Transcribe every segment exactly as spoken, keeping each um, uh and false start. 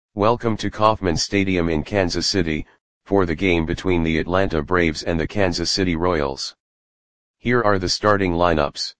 Welcome to Kauffman Stadium in Kansas City, for the game between the Atlanta Braves and the Kansas City Royals. Here are the starting lineups.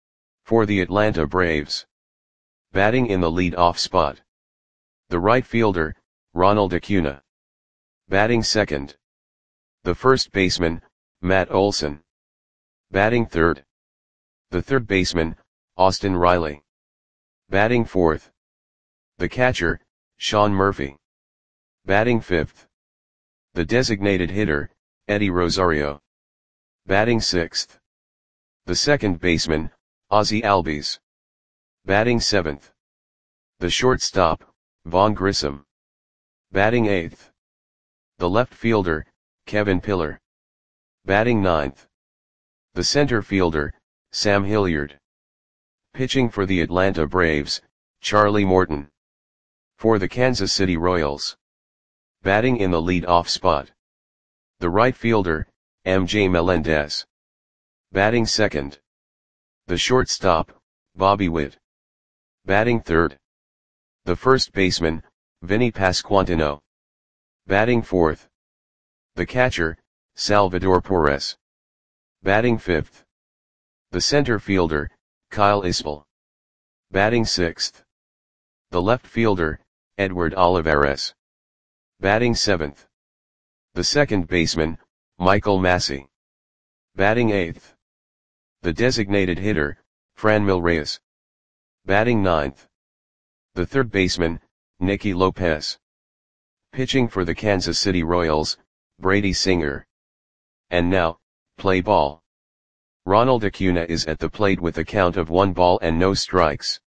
For the Atlanta Braves. Batting in the lead-off spot. The right fielder, Ronald Acuna. Batting second. The first baseman, Matt Olson. Batting third. The third baseman, Austin Riley. Batting fourth. The catcher, Sean Murphy. Batting fifth. The designated hitter, Eddie Rosario. Batting sixth. The second baseman, Ozzie Albies. Batting seventh. The shortstop, Vaughn Grissom. Batting eighth. The left fielder, Kevin Pillar. Batting ninth. The center fielder, Sam Hilliard. Pitching for the Atlanta Braves, Charlie Morton. For the Kansas City Royals. Batting in the lead-off spot. The right fielder, M J Melendez. Batting second. The shortstop, Bobby Witt. Batting third. The first baseman, Vinny Pasquantino. Batting fourth. The catcher, Salvador Perez. Batting fifth. The center fielder, Kyle Isbell. Batting sixth. The left fielder, Edward Olivares. Batting seventh. The second baseman, Michael Massey. Batting eighth. The designated hitter, Franmil Reyes. Batting ninth. The third baseman, Nicky Lopez. Pitching for the Kansas City Royals, Brady Singer. And now, play ball. Ronald Acuna is at the plate with a count of one ball and no strikes.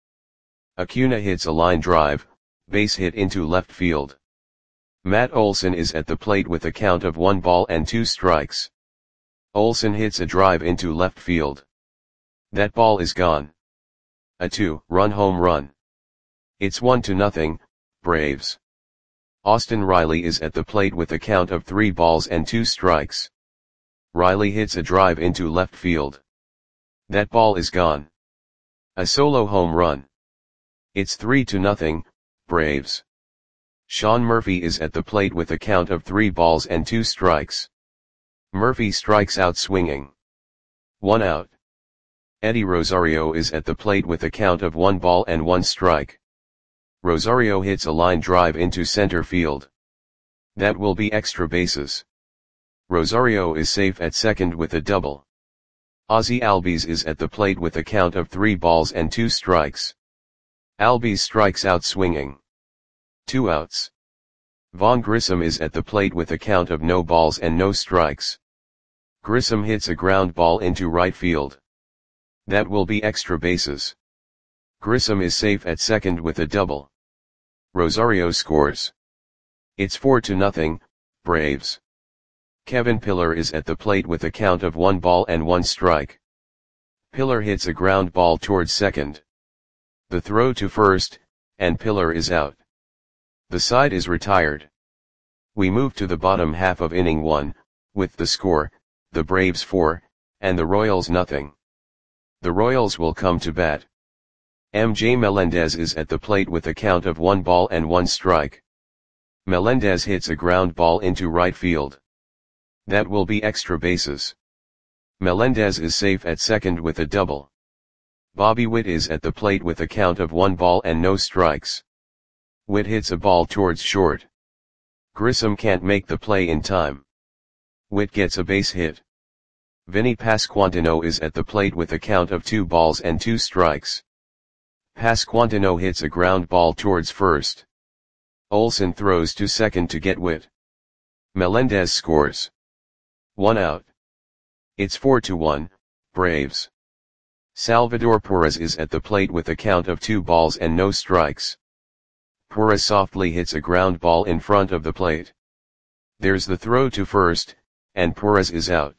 Acuna hits a line drive, base hit into left field. Matt Olson is at the plate with a count of one ball and two strikes. Olson hits a drive into left field. That ball is gone. A two-run home run. It's one to nothing, Braves. Austin Riley is at the plate with a count of three balls and two strikes. Riley hits a drive into left field. That ball is gone. A solo home run. It's three to nothing, Braves. Sean Murphy is at the plate with a count of three balls and two strikes. Murphy strikes out swinging. One out. Eddie Rosario is at the plate with a count of one ball and one strike. Rosario hits a line drive into center field. That will be extra bases. Rosario is safe at second with a double. Ozzie Albies is at the plate with a count of three balls and two strikes. Albies strikes out swinging. Two outs. Vaughn Grissom is at the plate with a count of no balls and no strikes. Grissom hits a ground ball into right field. That will be extra bases. Grissom is safe at second with a double. Rosario scores. It's four to nothing, Braves. Kevin Pillar is at the plate with a count of one ball and one strike. Pillar hits a ground ball towards second. The throw to first, and Pillar is out. The side is retired. We move to the bottom half of inning one, with the score, the Braves four, and the Royals nothing. The Royals will come to bat. M J Melendez is at the plate with a count of one ball and one strike. Melendez hits a ground ball into right field. That will be extra bases. Melendez is safe at second with a double. Bobby Witt is at the plate with a count of one ball and no strikes. Witt hits a ball towards short. Grissom can't make the play in time. Witt gets a base hit. Vinny Pasquantino is at the plate with a count of two balls and two strikes. Pasquantino hits a ground ball towards first. Olson throws to second to get Witt. Melendez scores. One out. It's four to one, Braves. Salvador Perez is at the plate with a count of two balls and no strikes. Perez softly hits a ground ball in front of the plate. There's the throw to first, and Perez is out.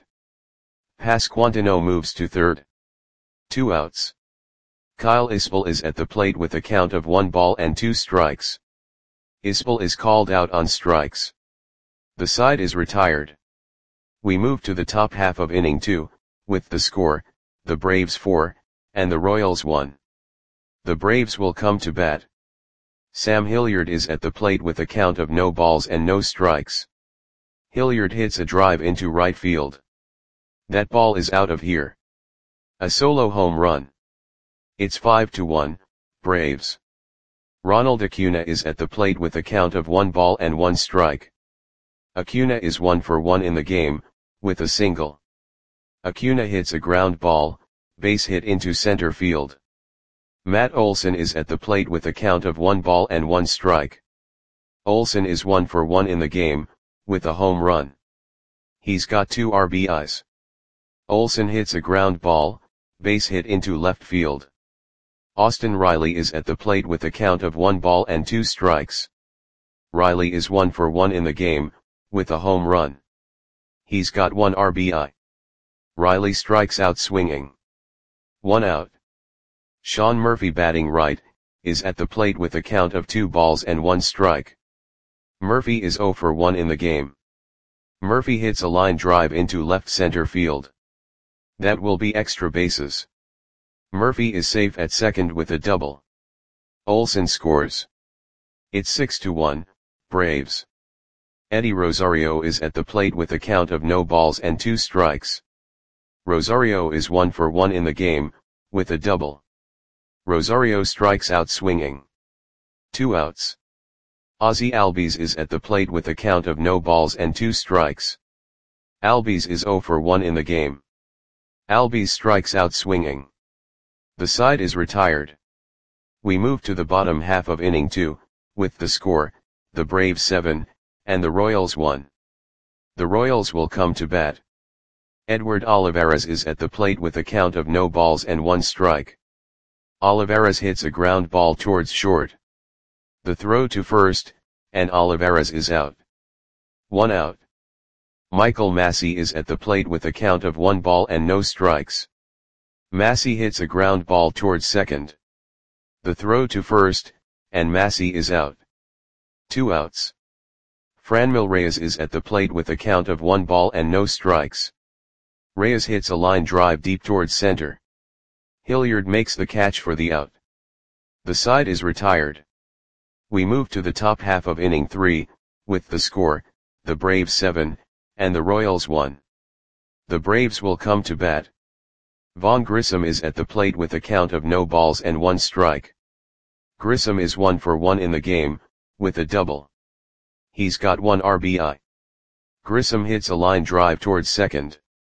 Pasquantino moves to third. Two outs. Kyle Isbell is at the plate with a count of one ball and two strikes. Isbell is called out on strikes. The side is retired. We move to the top half of inning two, with the score, the Braves four, and the Royals one. The Braves will come to bat. Sam Hilliard is at the plate with a count of no balls and no strikes. Hilliard hits a drive into right field. That ball is out of here. A solo home run. It's five to one, Braves. Ronald Acuna is at the plate with a count of one ball and one strike. Acuna is one for one in the game, with a single. Acuna hits a ground ball, base hit into center field. Matt Olson is at the plate with a count of one ball and one strike. Olson is one for one in the game, with a home run. He's got two R B Is. Olson hits a ground ball, base hit into left field. Austin Riley is at the plate with a count of one ball and two strikes. Riley is one for one in the game, with a home run. He's got one R B I. Riley strikes out swinging. One out. Sean Murphy, batting right, is at the plate with a count of two balls and one strike. Murphy is zero for one in the game. Murphy hits a line drive into left center field. That will be extra bases. Murphy is safe at second with a double. Olson scores. It's six to one, Braves. Eddie Rosario is at the plate with a count of no balls and two strikes. Rosario is one for one in the game, with a double. Rosario strikes out swinging. Two outs. Ozzie Albies is at the plate with a count of no balls and two strikes. Albies is zero for one in the game. Albies strikes out swinging. The side is retired. We move to the bottom half of inning two, with the score, the Braves seven, and the Royals one. The Royals will come to bat. Edward Olivares is at the plate with a count of no balls and one strike. Olivares hits a ground ball towards short. The throw to first, and Olivares is out. One out. Michael Massey is at the plate with a count of one ball and no strikes. Massey hits a ground ball towards second. The throw to first, and Massey is out. Two outs. Franmil Reyes is at the plate with a count of one ball and no strikes. Reyes hits a line drive deep towards center. Hilliard makes the catch for the out. The side is retired. We move to the top half of inning three, with the score, the Braves seven, and the Royals one. The Braves will come to bat. Vaughn Grissom is at the plate with a count of no balls and one strike. Grissom is one for one in the game, with a double. He's got one R B I. Grissom hits a line drive towards second.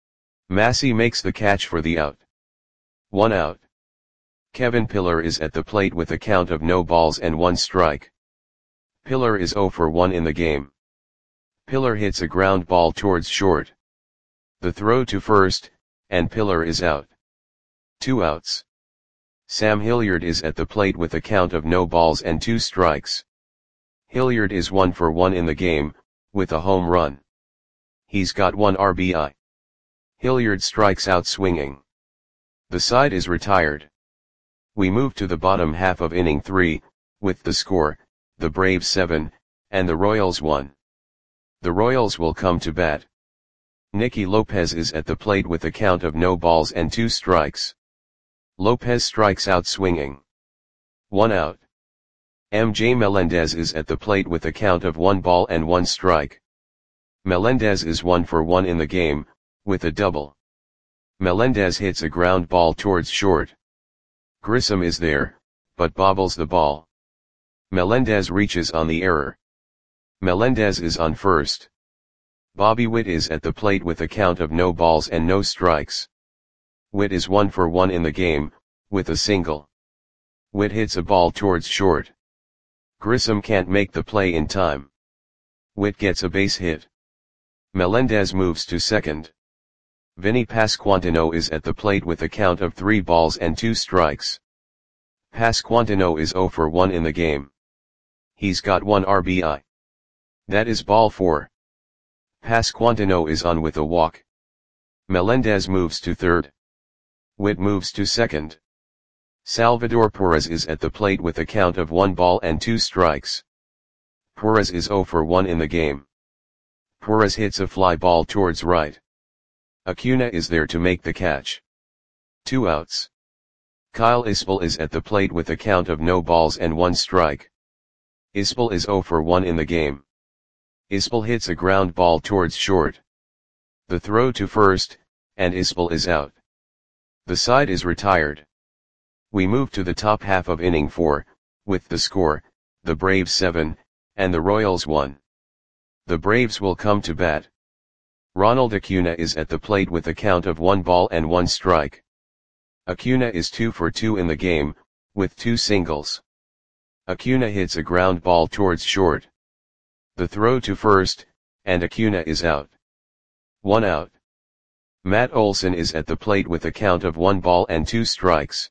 Massey makes the catch for the out. One out. Kevin Pillar is at the plate with a count of no balls and one strike. Pillar is zero for one in the game. Pillar hits a ground ball towards short. The throw to first, and Pillar is out. Two outs. Sam Hilliard is at the plate with a count of no balls and two strikes. Hilliard is one for one in the game, with a home run. He's got one R B I. Hilliard strikes out swinging. The side is retired. We move to the bottom half of inning three, with the score, the Braves seven, and the Royals one. The Royals will come to bat. Nicky Lopez is at the plate with a count of no balls and two strikes. Lopez strikes out swinging. One out. M J Melendez is at the plate with a count of one ball and one strike. Melendez is one for one in the game, with a double. Melendez hits a ground ball towards short. Grissom is there, but bobbles the ball. Melendez reaches on the error. Melendez is on first. Bobby Witt is at the plate with a count of no balls and no strikes. Witt is one for one in the game, with a single. Witt hits a ball towards short. Grissom can't make the play in time. Witt gets a base hit. Melendez moves to second. Vinny Pasquantino is at the plate with a count of three balls and two strikes. Pasquantino is zero for one in the game. He's got one R B I. That is ball four. Pasquantino is on with a walk. Melendez moves to third. Witt moves to second. Salvador Perez is at the plate with a count of one ball and two strikes. Perez is zero for one in the game. Perez hits a fly ball towards right. Acuna is there to make the catch. Two outs. Kyle Isbell is at the plate with a count of no balls and one strike. Ispel is zero for one in the game. Ispel hits a ground ball towards short. The throw to first, and Ispel is out. The side is retired. We move to the top half of inning four, with the score, the Braves seven, and the Royals one. The Braves will come to bat. Ronald Acuna is at the plate with a count of one ball and one strike. Acuna is two for two in the game, with two singles. Acuna hits a ground ball towards short. The throw to first, and Acuna is out. One out. Matt Olson is at the plate with a count of one ball and two strikes.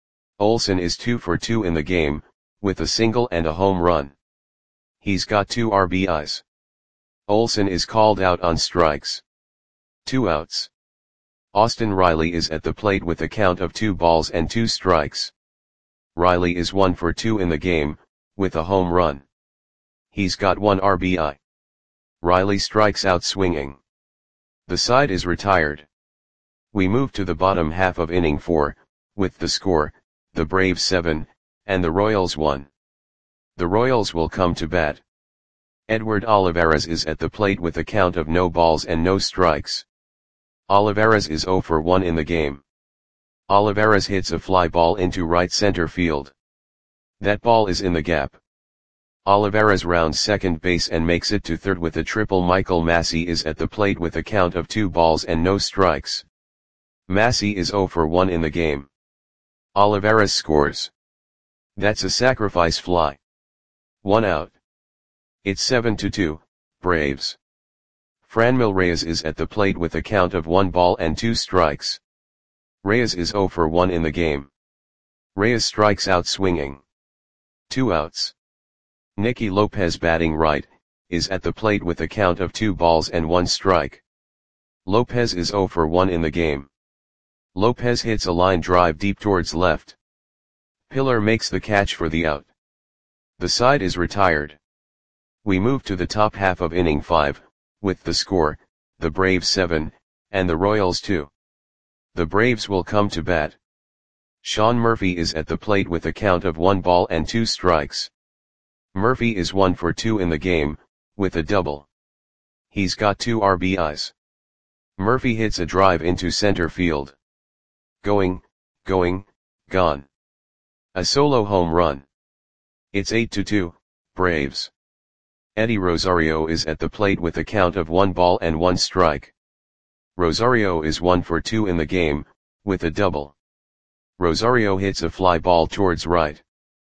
Olson is two for two in the game, with a single and a home run. He's got two R B Is. Olson is called out on strikes. Two outs. Austin Riley is at the plate with a count of two balls and two strikes. Riley is one for two in the game, with a home run. He's got one R B I. Riley strikes out swinging. The side is retired. We move to the bottom half of inning four, with the score, the Braves seven, and the Royals one. The Royals will come to bat. Edward Olivares is at the plate with a count of no balls and no strikes. Olivares is zero for one in the game. Olivares hits a fly ball into right center field. That ball is in the gap. Olivares rounds second base and makes it to third with a triple. Michael Massey is at the plate with a count of two balls and no strikes. Massey is zero for one in the game. Olivares scores. That's a sacrifice fly. One out. It's seven to two, Braves. Franmil Reyes is at the plate with a count of one ball and two strikes. Reyes is zero for one in the game. Reyes strikes out swinging. Two outs. Nicky Lopez, batting right, is at the plate with a count of two balls and one strike. Lopez is zero for one in the game. Lopez hits a line drive deep towards left. Pillar makes the catch for the out. The side is retired. We move to the top half of inning five, with the score, the Braves seven, and the Royals two. The Braves will come to bat. Sean Murphy is at the plate with a count of one ball and two strikes. Murphy is one for two in the game, with a double. He's got two R B Is. Murphy hits a drive into center field. Going, going, gone. A solo home run. It's eight to two, Braves. Eddie Rosario is at the plate with a count of one ball and one strike. Rosario is one for two in the game, with a double. Rosario hits a fly ball towards right.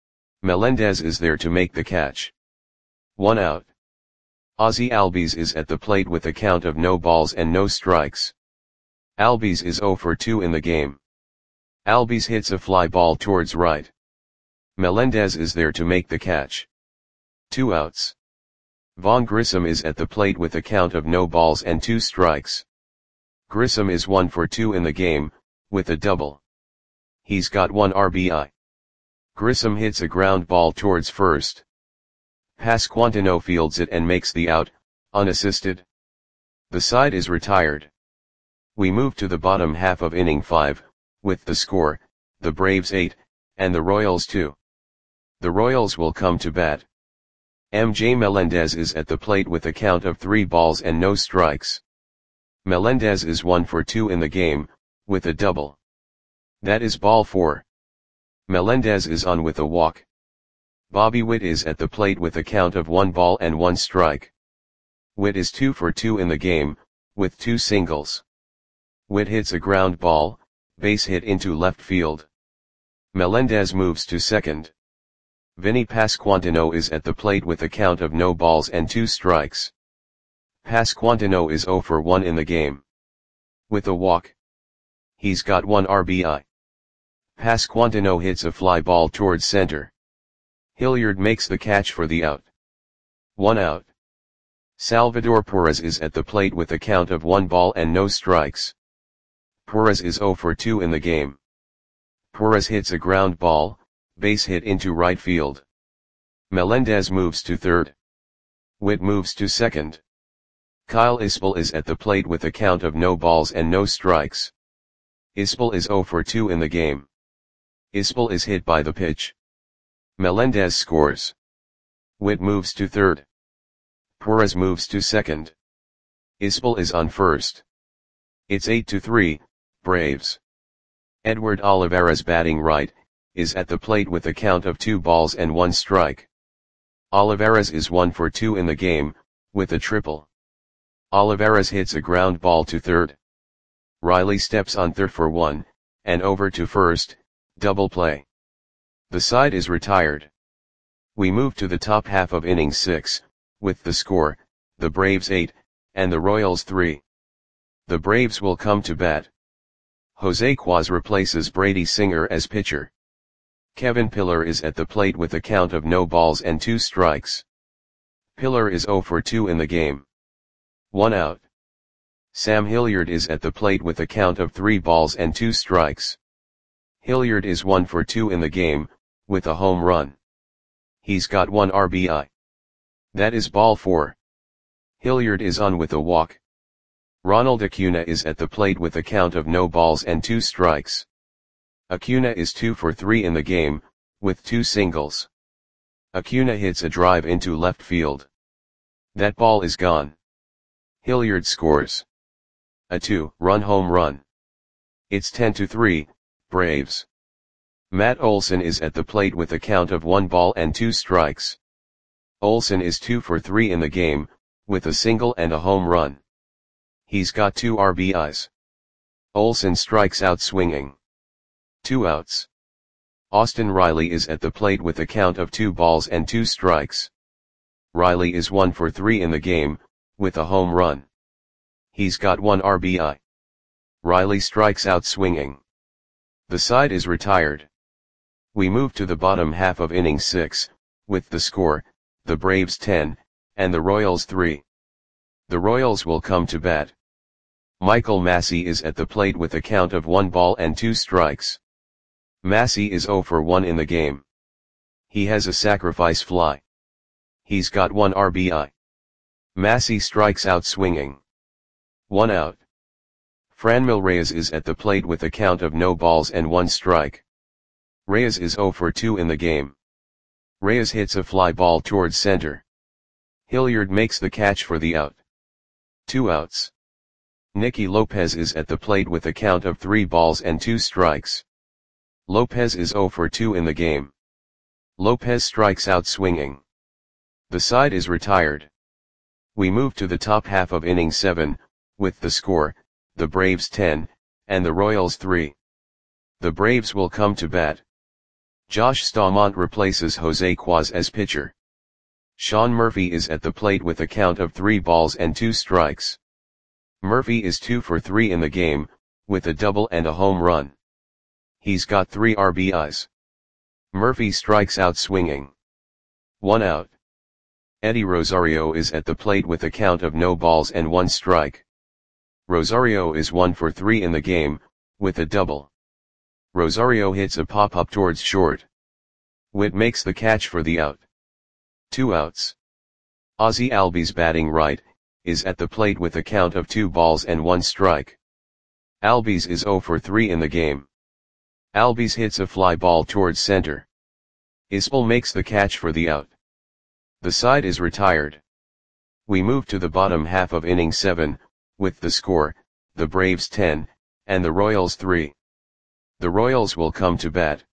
Melendez is there to make the catch. One out. Ozzie Albies is at the plate with a count of no balls and no strikes. Albies is zero for two in the game. Albies hits a fly ball towards right. Melendez is there to make the catch. Two outs. Vaughn Grissom is at the plate with a count of no balls and two strikes. Grissom is one for two in the game, with a double. He's got one R B I. Grissom hits a ground ball towards first. Pasquantino fields it and makes the out, unassisted. The side is retired. We move to the bottom half of inning five, with the score, the Braves eight, and the Royals two. The Royals will come to bat. M J Melendez is at the plate with a count of three balls and no strikes. Melendez is one for two in the game, with a double. That is ball four. Melendez is on with a walk. Bobby Witt is at the plate with a count of one ball and one strike. Witt is two for two in the game, with two singles. Witt hits a ground ball, base hit into left field. Melendez moves to second. Vinny Pasquantino is at the plate with a count of no balls and two strikes. Pasquantino is zero for one in the game. With a walk. He's got one R B I. Pasquantino hits a fly ball towards center. Hilliard makes the catch for the out. One out. Salvador Perez is at the plate with a count of one ball and no strikes. Perez is zero for two in the game. Perez hits a ground ball, base hit into right field. Melendez moves to third. Witt moves to second. Kyle Ispel is at the plate with a count of no balls and no strikes. Ispel is zero for two in the game. Ispel is hit by the pitch. Melendez scores. Witt moves to third. Perez moves to second. Ispel is on first. It's eight to three, Braves. Edward Olivares, batting right, is at the plate with a count of two balls and one strike. Olivares is one for two in the game, with a triple. Olivares hits a ground ball to third. Riley steps on third for one, and over to first, double play. The side is retired. We move to the top half of inning six, with the score, the Braves eight, and the Royals three. The Braves will come to bat. Jose Quaz replaces Brady Singer as pitcher. Kevin Pillar is at the plate with a count of no balls and two strikes. Pillar is zero for two in the game. One out. Sam Hilliard is at the plate with a count of three balls and two strikes. Hilliard is one for two in the game, with a home run. He's got one R B I. That is ball four. Hilliard is on with a walk. Ronald Acuna is at the plate with a count of no balls and two strikes. Acuna is two for three in the game, with two singles. Acuna hits a drive into left field. That ball is gone. Hilliard scores a two-run home run. It's ten to three, Braves. Matt Olson is at the plate with a count of one ball and two strikes. Olson is two for three in the game, with a single and a home run. He's got two R B Is. Olson strikes out swinging. Two outs. Austin Riley is at the plate with a count of two balls and two strikes. Riley is one for three in the game, with a home run. He's got one R B I. Riley strikes out swinging. The side is retired. We move to the bottom half of inning six, with the score, the Braves ten, and the Royals three. The Royals will come to bat. Michael Massey is at the plate with a count of one ball and two strikes. Massey is zero for one in the game. He has a sacrifice fly. He's got one R B I. Massey strikes out swinging. One out. Franmil Reyes is at the plate with a count of no balls and one strike. Reyes is zero for two in the game. Reyes hits a fly ball towards center. Hilliard makes the catch for the out. Two outs. Nicky Lopez is at the plate with a count of three balls and two strikes. Lopez is zero for two in the game. Lopez strikes out swinging. The side is retired. We move to the top half of inning seven, with the score, the Braves ten, and the Royals three. The Braves will come to bat. Josh Staumont replaces Jose Quaz as pitcher. Sean Murphy is at the plate with a count of three balls and two strikes. Murphy is two for three in the game, with a double and a home run. He's got three R B Is. Murphy strikes out swinging. One out. Eddie Rosario is at the plate with a count of no balls and one strike. Rosario is one for three in the game, with a double. Rosario hits a pop-up towards short. Witt makes the catch for the out. Two outs. Ozzie Albies, batting right, is at the plate with a count of two balls and one strike. Albies is zero for three in the game. Albies hits a fly ball towards center. Ispel makes the catch for the out. The side is retired. We move to the bottom half of inning seven, with the score, the Braves ten, and the Royals three. The Royals will come to bat.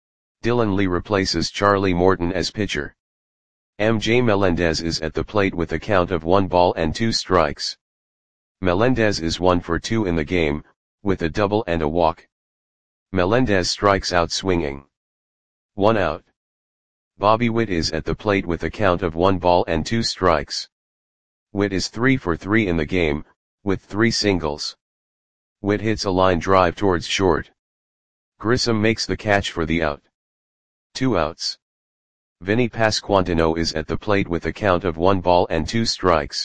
Dylan Lee replaces Charlie Morton as pitcher. M J Melendez is at the plate with a count of one ball and two strikes. Melendez is one for two in the game, with a double and a walk. Melendez strikes out swinging. One out. Bobby Witt is at the plate with a count of one ball and two strikes. Witt is three for three in the game, with three singles. Witt hits a line drive towards short. Grissom makes the catch for the out. Two outs. Vinny Pasquantino is at the plate with a count of one ball and two strikes.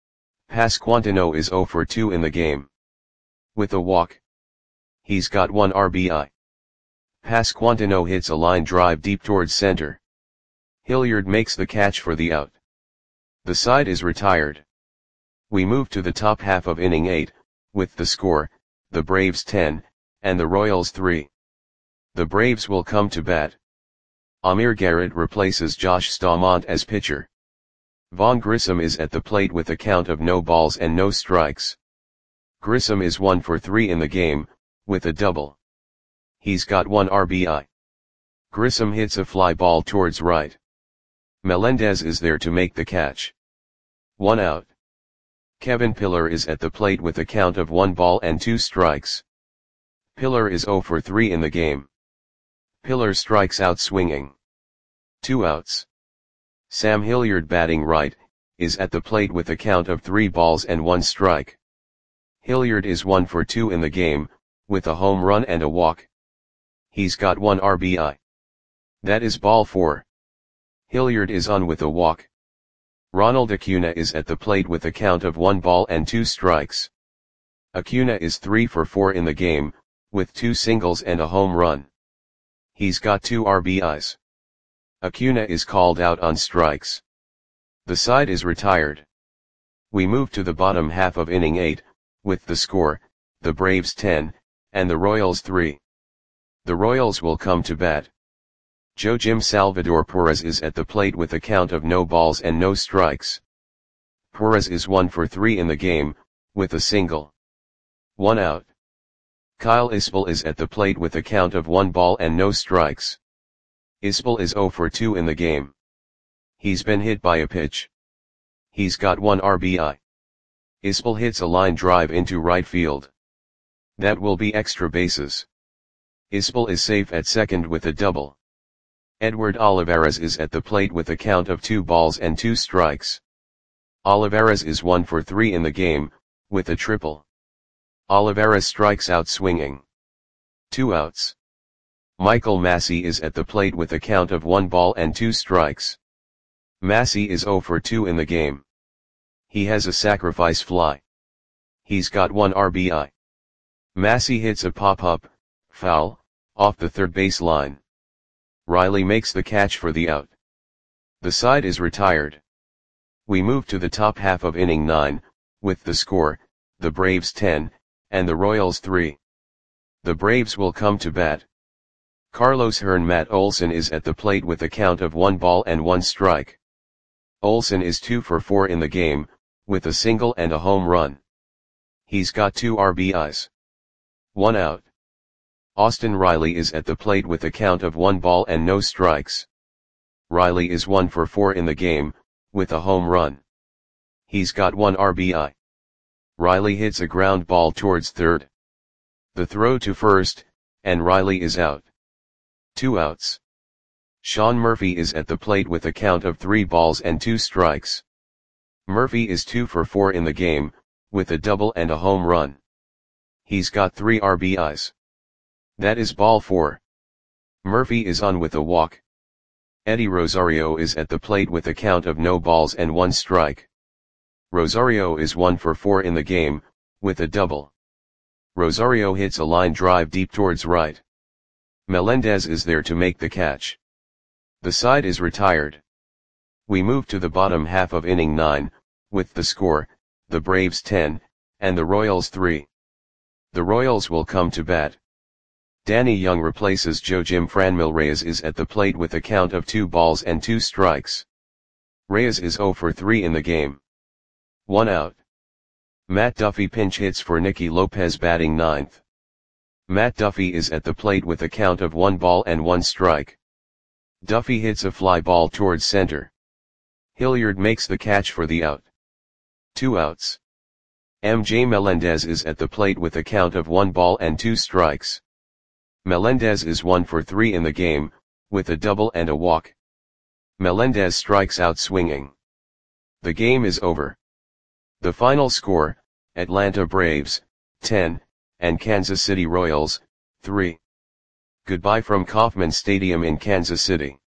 Pasquantino is zero for two in the game. With a walk. He's got one R B I. Pasquantino hits a line drive deep towards center. Hilliard makes the catch for the out. The side is retired. We move to the top half of inning eight, with the score, the Braves ten, and the Royals three. The Braves will come to bat. Amir Garrett replaces Josh Staumont as pitcher. Vaughn Grissom is at the plate with a count of no balls and no strikes. Grissom is one for three in the game, with a double. He's got one R B I. Grissom hits a fly ball towards right. Melendez is there to make the catch. One out. Kevin Pillar is at the plate with a count of one ball and two strikes. Pillar is zero for three in the game. Pillar strikes out swinging. Two outs. Sam Hilliard, batting right, is at the plate with a count of three balls and one strike. Hilliard is one for two in the game, with a home run and a walk. He's got one R B I. That is ball four. Hilliard is on with a walk. Ronald Acuna is at the plate with a count of one ball and two strikes. Acuna is three for four in the game, with two singles and a home run. He's got two R B Is. Acuna is called out on strikes. The side is retired. We move to the bottom half of inning eight, with the score, the Braves ten, and the Royals three. The Royals will come to bat. Joe Jim Salvador Perez is at the plate with a count of no balls and no strikes. Perez is one for three in the game, with a single. One out. Kyle Isbell is at the plate with a count of one ball and no strikes. Isbell is zero for two in the game. He's been hit by a pitch. He's got one R B I. Isbell hits a line drive into right field. That will be extra bases. Isbell is safe at second with a double. Edward Olivares is at the plate with a count of two balls and two strikes. Olivares is one for three in the game, with a triple. Olivares strikes out swinging. Two outs. Michael Massey is at the plate with a count of one ball and two strikes. Massey is zero for two in the game. He has a sacrifice fly. He's got one R B I. Massey hits a pop-up, foul, off the third base line. Riley makes the catch for the out. The side is retired. We move to the top half of inning nine, with the score, the Braves ten, and the Royals three. The Braves will come to bat. Carlos Hearn Matt Olson is at the plate with a count of one ball and one strike. Olson is two for four in the game, with a single and a home run. He's got two R B Is. One out. Austin Riley is at the plate with a count of one ball and no strikes. Riley is one for four in the game, with a home run. He's got one R B I. Riley hits a ground ball towards third. The throw to first, and Riley is out. Two outs. Sean Murphy is at the plate with a count of three balls and two strikes. Murphy is two for four in the game, with a double and a home run. He's got three R B Is. That is ball four. Murphy is on with a walk. Eddie Rosario is at the plate with a count of no balls and one strike. Rosario is one for four in the game, with a double. Rosario hits a line drive deep towards right. Melendez is there to make the catch. The side is retired. We move to the bottom half of inning nine, with the score, the Braves ten, and the Royals three. The Royals will come to bat. Danny Young replaces Joe Jim Franmil. Reyes is at the plate with a count of two balls and two strikes. Reyes is zero for three in the game. One out. Matt Duffy pinch hits for Nicky Lopez, batting ninth. Matt Duffy is at the plate with a count of one ball and one strike. Duffy hits a fly ball towards center. Hilliard makes the catch for the out. Two outs. M J Melendez is at the plate with a count of one ball and two strikes. Melendez is one for three in the game, with a double and a walk. Melendez strikes out swinging. The game is over. The final score, Atlanta Braves, ten, and Kansas City Royals, three. Goodbye from Kauffman Stadium in Kansas City.